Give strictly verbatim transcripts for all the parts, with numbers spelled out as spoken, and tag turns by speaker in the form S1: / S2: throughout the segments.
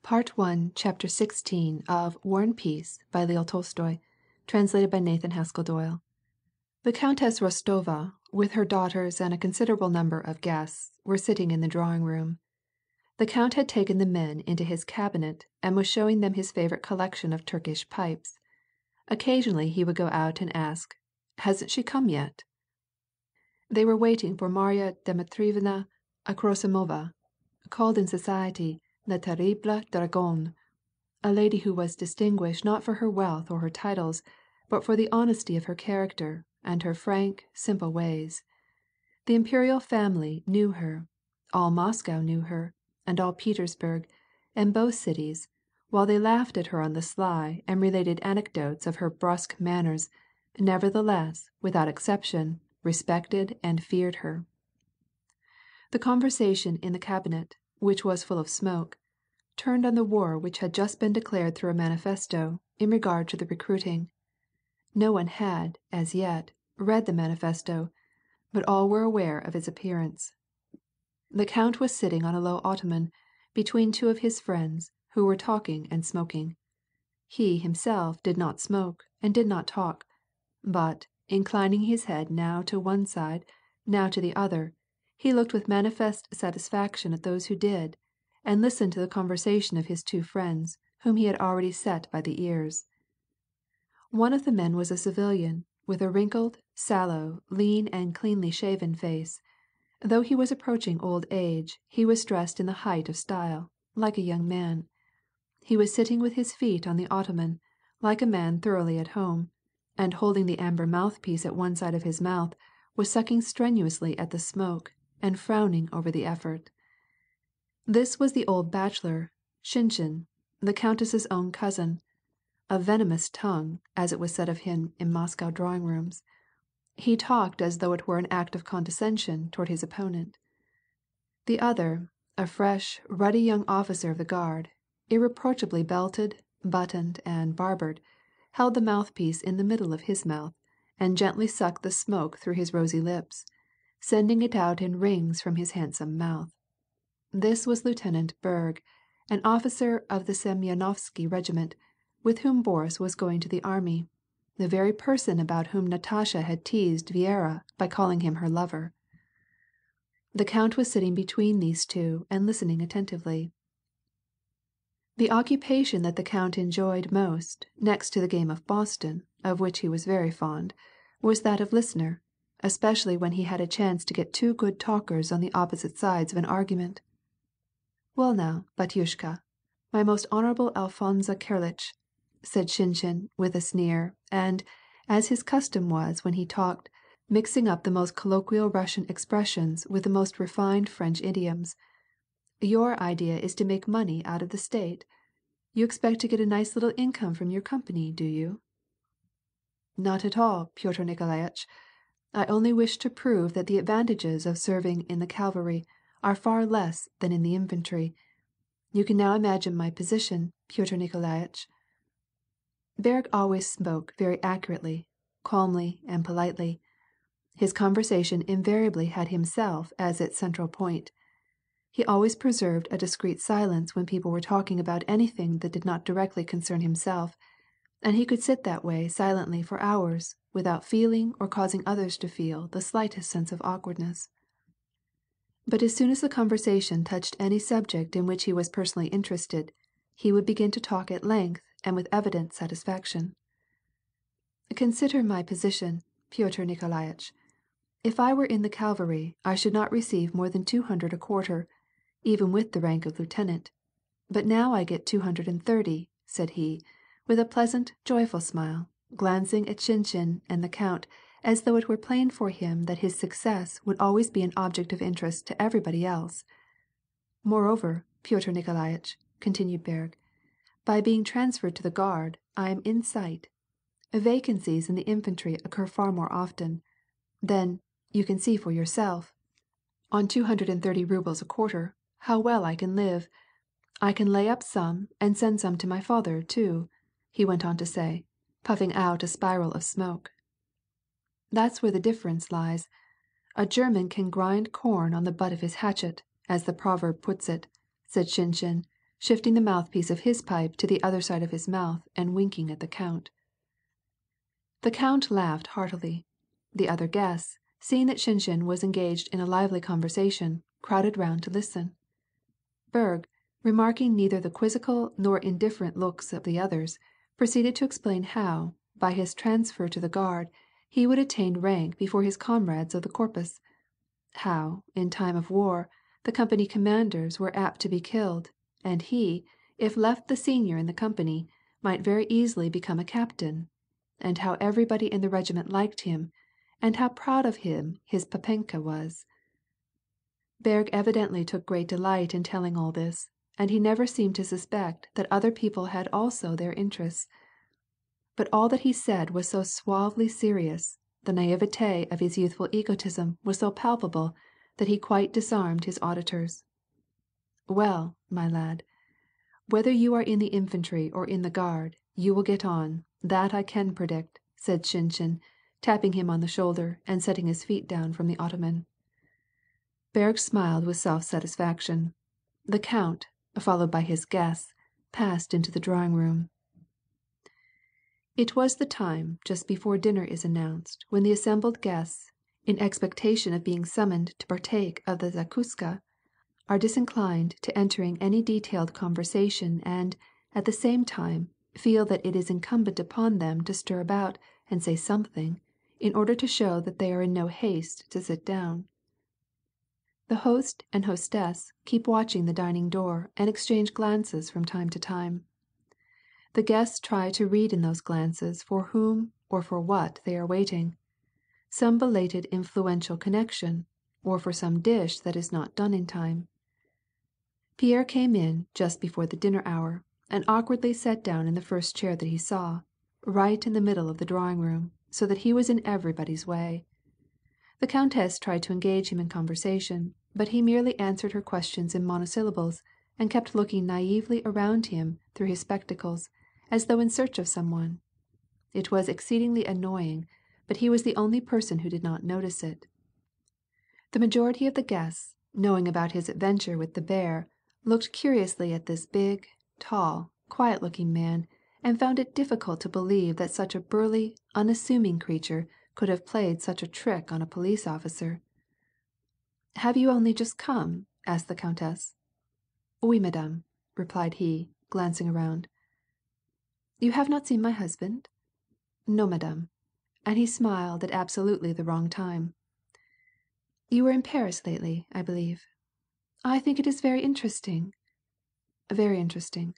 S1: Part One, Chapter Sixteen of War and Peace by Leo Tolstoy, translated by Nathan Haskell Doyle. The Countess Rostova, with her daughters and a considerable number of guests, were sitting in the drawing room. The count had taken the men into his cabinet and was showing them his favorite collection of Turkish pipes. Occasionally he would go out and ask, "Hasn't she come yet?" They were waiting for Marya Dmitrievna Akrosimova, called in society La Terrible Dragonne, a lady who was distinguished not for her wealth or her titles, but for the honesty of her character and her frank, simple ways. The imperial family knew her, all Moscow knew her, and all Petersburg, and both cities, while they laughed at her on the sly and related anecdotes of her brusque manners, nevertheless, without exception, respected and feared her. The conversation in the cabinet, which was full of smoke, turned on the war which had just been declared through a manifesto, in regard to the recruiting. No one had, as yet, read the manifesto, but all were aware of its appearance. The count was sitting on a low ottoman, between two of his friends, who were talking and smoking. He himself did not smoke and did not talk, but, inclining his head now to one side, now to the other, he looked with manifest satisfaction at those who did, and listened to the conversation of his two friends, whom he had already set by the ears. One of the men was a civilian, with a wrinkled, sallow, lean and cleanly shaven face. Though he was approaching old age, he was dressed in the height of style, like a young man. He was sitting with his feet on the ottoman, like a man thoroughly at home, and holding the amber mouthpiece at one side of his mouth, was sucking strenuously at the smoke, and frowning over the effort. This was the old bachelor, Shinshin, the countess's own cousin, a venomous tongue, as it was said of him in Moscow drawing rooms. He talked as though it were an act of condescension toward his opponent. The other, a fresh, ruddy young officer of the guard, irreproachably belted, buttoned, and barbered, held the mouthpiece in the middle of his mouth, and gently sucked the smoke through his rosy lips, sending it out in rings from his handsome mouth. This was Lieutenant Berg, an officer of the Semyonovsky regiment, with whom Boris was going to the army, the very person about whom Natasha had teased Viera by calling him her lover. The count was sitting between these two and listening attentively. The occupation that the count enjoyed most, next to the game of Boston, of which he was very fond, was that of listener, especially when he had a chance to get two good talkers on the opposite sides of an argument. "Well now, Batyushka, my most honorable Alphonse Karlitch," said Shinshin with a sneer, and, as his custom was when he talked, mixing up the most colloquial Russian expressions with the most refined French idioms, "your idea is to make money out of the state? You expect to get a nice little income from your company, do you?" "Not at all, Pyotr Nikolaitch. I only wish to prove that the advantages of serving in the cavalry are far less than in the infantry. You can now imagine my position, Pyotr Nikolaitch." Berg always spoke very accurately, calmly, and politely. His conversation invariably had himself as its central point. He always preserved a discreet silence when people were talking about anything that did not directly concern himself, and he could sit that way silently for hours, without feeling or causing others to feel the slightest sense of awkwardness. But as soon as the conversation touched any subject in which he was personally interested, he would begin to talk at length and with evident satisfaction. "Consider my position, Pyotr Nikolaitch. If I were in the cavalry, I should not receive more than two hundred a quarter, even with the rank of lieutenant. But now I get two hundred and thirty," said he, with a pleasant, joyful smile, glancing at Shinshin and the count, as though it were plain for him that his success would always be an object of interest to everybody else. "Moreover, Pyotr Nikolaitch," continued Berg, "by being transferred to the guard, I am in sight. Vacancies in the infantry occur far more often. Then, you can see for yourself, on two hundred and thirty rubles a quarter, how well I can live. I can lay up some and send some to my father, too," he went on to say, puffing out a spiral of smoke. "That's where the difference lies. A German can grind corn on the butt of his hatchet, as the proverb puts it," said Shinshin, shifting the mouthpiece of his pipe to the other side of his mouth and winking at the count. The count laughed heartily. The other guests, seeing that Shinshin was engaged in a lively conversation, crowded round to listen. Berg, remarking neither the quizzical nor indifferent looks of the others, proceeded to explain how, by his transfer to the Guard, he would attain rank before his comrades of the Corps; how, in time of war, the company commanders were apt to be killed, and he, if left the senior in the company, might very easily become a captain; and how everybody in the regiment liked him, and how proud of him his Papenka was. Berg evidently took great delight in telling all this, and he never seemed to suspect that other people had also their interests. But all that he said was so suavely serious, the naïveté of his youthful egotism was so palpable, that he quite disarmed his auditors. "Well, my lad, whether you are in the infantry or in the Guard, you will get on, that I can predict," said Shinshin, tapping him on the shoulder and setting his feet down from the ottoman. Berg smiled with self-satisfaction. The count, followed by his guests, passed into the drawing-room. It was the time just before dinner is announced when the assembled guests, in expectation of being summoned to partake of the zakuska, are disinclined to entering any detailed conversation and, at the same time, feel that it is incumbent upon them to stir about and say something, in order to show that they are in no haste to sit down. The host and hostess keep watching the dining door and exchange glances from time to time. The guests try to read in those glances for whom or for what they are waiting, some belated influential connection, or for some dish that is not done in time. Pierre came in just before the dinner hour, and awkwardly sat down in the first chair that he saw, right in the middle of the drawing-room, so that he was in everybody's way. The countess tried to engage him in conversation, but he merely answered her questions in monosyllables, and kept looking naïvely around him through his spectacles, as though in search of some one. It was exceedingly annoying, but he was the only person who did not notice it. The majority of the guests, knowing about his adventure with the bear, looked curiously at this big, tall, quiet-looking man, and found it difficult to believe that such a burly, unassuming creature could have played such a trick on a police officer. "Have you only just come?" asked the countess. "Oui, madame," replied he, glancing around. "You have not seen my husband?" "No, madame," and he smiled at absolutely the wrong time. "You were in Paris lately, I believe. I think it is very interesting." "Very interesting."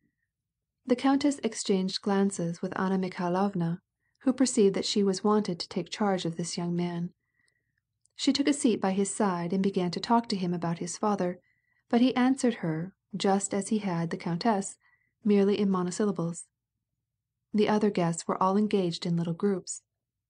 S1: The countess exchanged glances with Anna Mikhailovna, who perceived that she was wanted to take charge of this young man. She took a seat by his side and began to talk to him about his father, but he answered her, just as he had the countess, merely in monosyllables. The other guests were all engaged in little groups.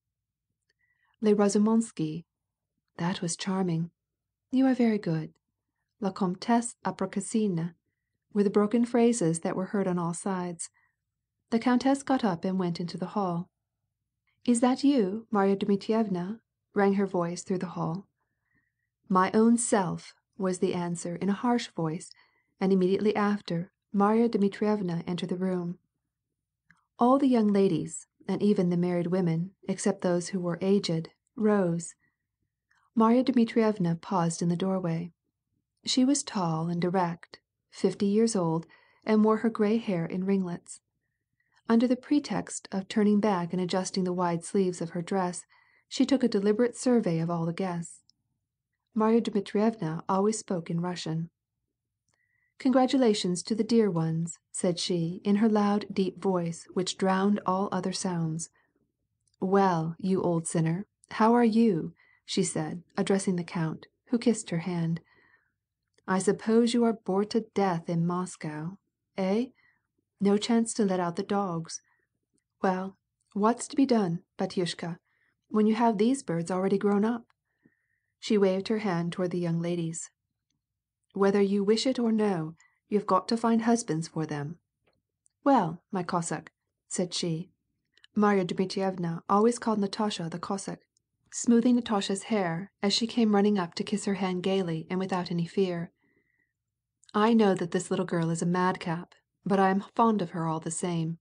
S1: Les Razumonsky. That was charming. You are very good. La Comtesse Apraksina were the broken phrases that were heard on all sides. The countess got up and went into the hall. "Is that you, Marya Dmitrievna?" rang her voice through the hall. "My own self," was the answer in a harsh voice, and immediately after, Marya Dmitrievna entered the room. All the young ladies, and even the married women, except those who were aged, rose. Marya Dmitrievna paused in the doorway. She was tall and direct, fifty years old, and wore her gray hair in ringlets. Under the pretext of turning back and adjusting the wide sleeves of her dress, she took a deliberate survey of all the guests. Marya Dmitrievna always spoke in Russian. "Congratulations to the dear ones," said she in her loud, deep voice which drowned all other sounds. "Well, you old sinner, how are you?" she said, addressing the count, who kissed her hand. "I suppose you are bored to death in Moscow, eh? No chance to let out the dogs. Well, what's to be done, Batyushka, when you have these birds already grown up?" She waved her hand toward the young ladies. "Whether you wish it or no, you've got to find husbands for them. Well, my Cossack," said she. Marya Dmitrievna always called Natasha the Cossack, smoothing Natasha's hair as she came running up to kiss her hand gaily and without any fear. I know that this little girl is a madcap, but I am fond of her all the same."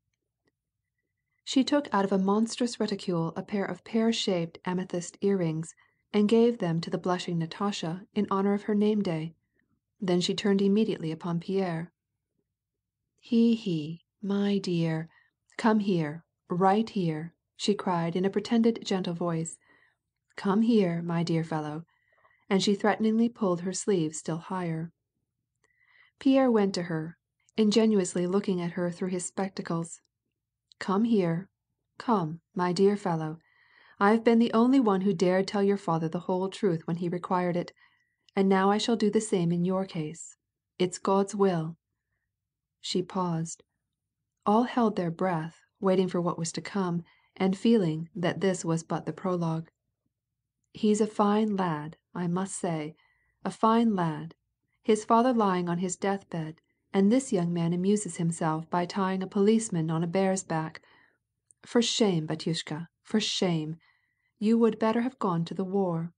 S1: She took out of a monstrous reticule a pair of pear‐shaped amethyst earrings, and gave them to the blushing Natasha in honor of her name day. Then she turned immediately upon Pierre. "He, he, my dear, come here, right here," she cried in a pretended gentle voice. "Come here, my dear fellow," and she threateningly pulled her sleeve still higher. Pierre went to her, ingenuously looking at her through his spectacles. "Come here, come, my dear fellow. I've been the only one who dared tell your father the whole truth when he required it, and now I shall do the same in your case. It's God's will." She paused. All held their breath, waiting for what was to come, and feeling that this was but the prologue. "He's a fine lad, I must say, a fine lad. His father lying on his deathbed, and this young man amuses himself by tying a policeman on a bear's back. For shame, batyushka, for shame! You would better have gone to the war."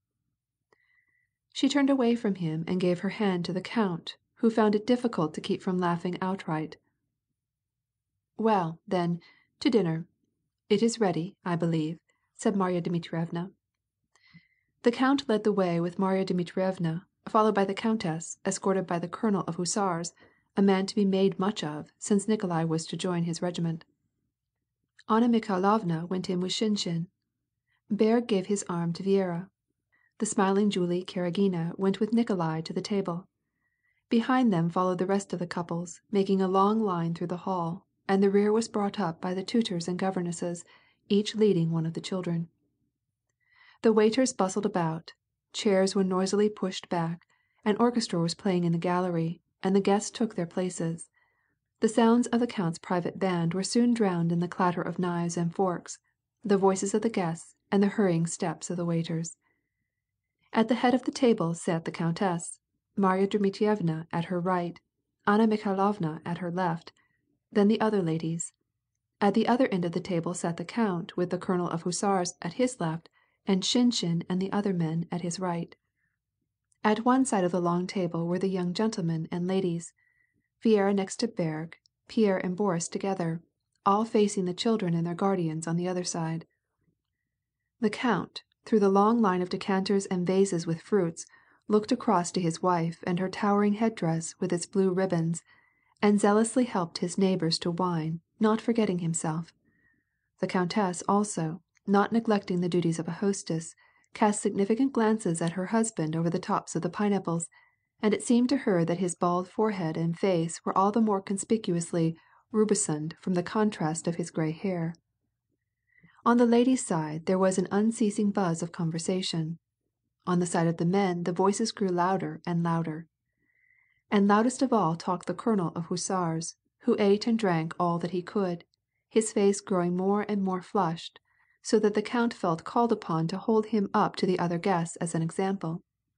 S1: She turned away from him and gave her hand to the count, who found it difficult to keep from laughing outright. "Well, then, to dinner. It is ready, I believe," said Marya Dmitrievna. The count led the way with Marya Dmitrievna, followed by the countess, escorted by the colonel of hussars, a man to be made much of, since Nikolai was to join his regiment. Anna Mikhailovna went in with Shinshin. Berg gave his arm to Viera. The smiling Julie Karagina went with Nikolai to the table. Behind them followed the rest of the couples, making a long line through the hall, and the rear was brought up by the tutors and governesses, each leading one of the children. The waiters bustled about, chairs were noisily pushed back, an orchestra was playing in the gallery, and the guests took their places. The sounds of the count's private band were soon drowned in the clatter of knives and forks, the voices of the guests, and the hurrying steps of the waiters. At the head of the table sat the countess, Marya Dmitrievna at her right, Anna Mikhailovna at her left, then the other ladies. At the other end of the table sat the count with the colonel of hussars at his left, and Shinshin and the other men at his right. At one side of the long table were the young gentlemen and ladies, Viera next to Berg, Pierre and Boris together, all facing the children and their guardians on the other side. The count, through the long line of decanters and vases with fruits, looked across to his wife and her towering headdress with its blue ribbons, and zealously helped his neighbors to wine, not forgetting himself. The countess also, not neglecting the duties of a hostess, cast significant glances at her husband over the tops of the pineapples, and it seemed to her that his bald forehead and face were all the more conspicuously rubicund from the contrast of his gray hair. On the ladies' side there was an unceasing buzz of conversation. On the side of the men the voices grew louder and louder. And loudest of all talked the colonel of hussars, who ate and drank all that he could, his face growing more and more flushed, so that the count felt called upon to hold him up to the other guests as an example.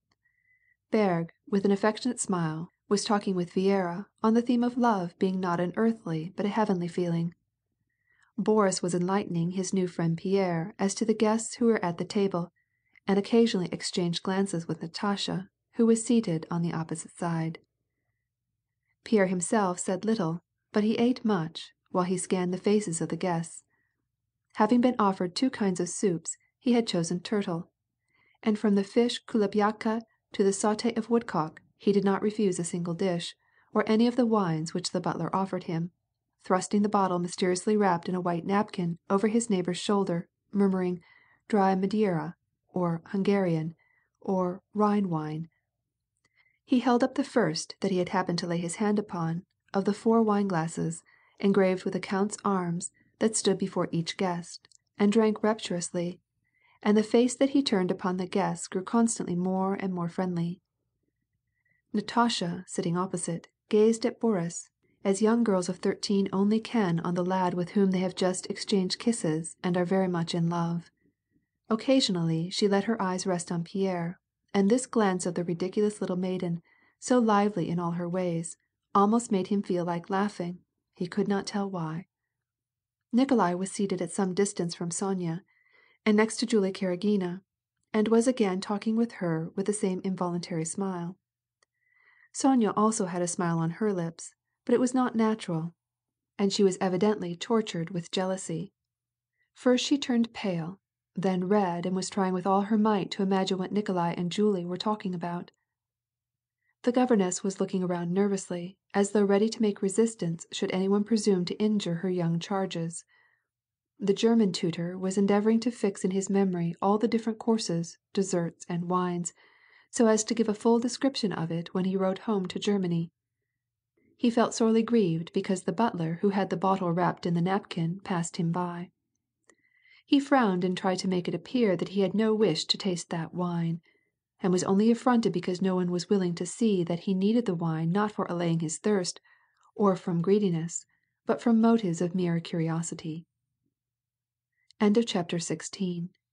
S1: Berg, with an affectionate smile, was talking with Viera on the theme of love being not an earthly but a heavenly feeling. Boris was enlightening his new friend Pierre as to the guests who were at the table, and occasionally exchanged glances with Natasha, who was seated on the opposite side. Pierre himself said little, but he ate much, while he scanned the faces of the guests. Having been offered two kinds of soups, he had chosen turtle, and from the fish kulebyaka to the sauté of woodcock, he did not refuse a single dish, or any of the wines which the butler offered him, thrusting the bottle mysteriously wrapped in a white napkin over his neighbor's shoulder, murmuring, "Dry Madeira," or "Hungarian," or "Rhine wine." He held up the first that he had happened to lay his hand upon, of the four wine glasses, engraved with the count's arms, that stood before each guest, and drank rapturously, and the face that he turned upon the guests grew constantly more and more friendly. Natasha, sitting opposite, gazed at Boris, as young girls of thirteen only can on the lad with whom they have just exchanged kisses and are very much in love. Occasionally she let her eyes rest on Pierre, and this glance of the ridiculous little maiden, so lively in all her ways, almost made him feel like laughing, he could not tell why. Nikolai was seated at some distance from Sonya, and next to Julie Karagina, and was again talking with her with the same involuntary smile. Sonya also had a smile on her lips, but it was not natural, and she was evidently tortured with jealousy. First she turned pale, then red and was trying with all her might to imagine what Nikolai and Julie were talking about. The governess was looking around nervously, as though ready to make resistance should any one presume to injure her young charges. The German tutor was endeavoring to fix in his memory all the different courses, desserts, and wines, so as to give a full description of it when he wrote home to Germany. He felt sorely grieved because the butler who had the bottle wrapped in the napkin passed him by. He frowned and tried to make it appear that he had no wish to taste that wine, and was only affronted because no one was willing to see that he needed the wine not for allaying his thirst, or from greediness, but from motives of mere curiosity. End of chapter sixteen.